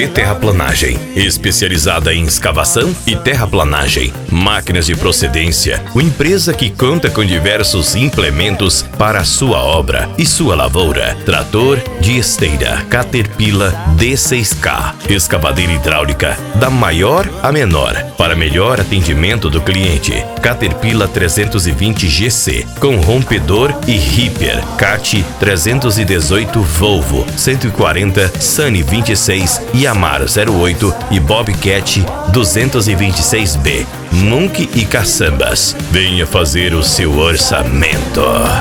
GT Terraplanagem, especializada em escavação e terraplanagem. Máquinas de procedência, uma empresa que conta com diversos implementos para a sua obra e sua lavoura. Trator de esteira Caterpillar D6K, escavadeira hidráulica da maior a menor, para melhor atendimento do cliente. Caterpillar 320 GC, com rompedor e ripper. CAT 318 Volvo 140, Sunny 26, Yamaha 08 e Bobcat 226B. Munk e caçambas. Venha fazer o seu orçamento.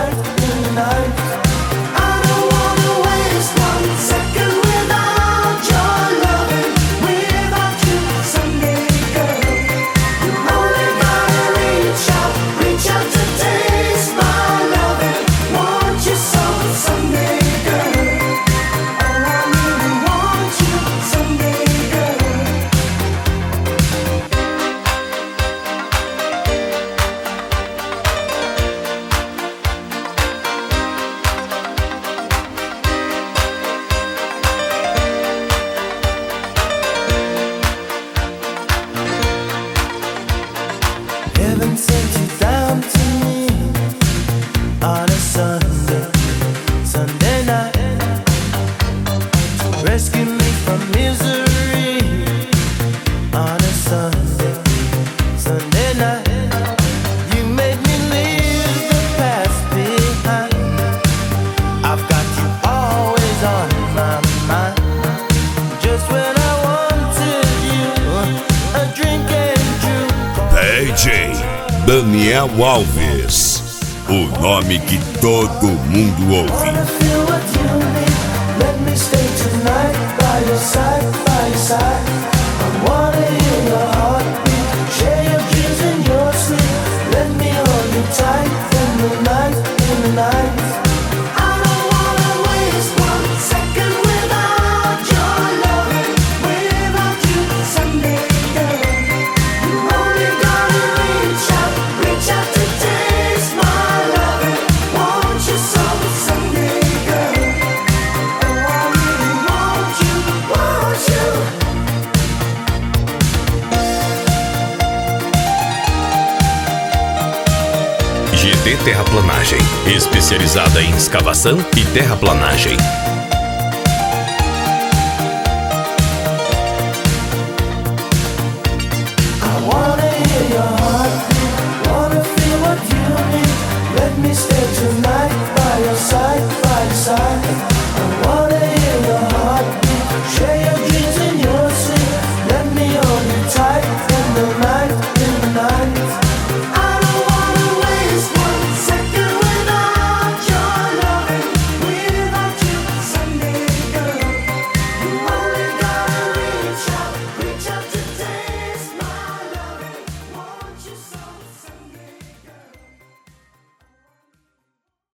Heaven sent you down to me on a Sunday night, to rescue me from misery on a Sunday night. You made me leave the past behind. I've got you always on my mind. Just when I wanted you, a drink and drew. DJ Daniel Alves, o nome que todo mundo ouve. Let me stay tonight by your side, by your side. I wanna hear your heartbeat, share your dreams and your sleep. Let me hold you tight in the night, in the night. I don't wanna waste 1 second without your loving, without you someday, girl. You only gotta reach out to taste my loving. Want you so someday, girl. Oh, I really want you, want you. GT Terraplanagem, especializada em escavação e terraplanagem.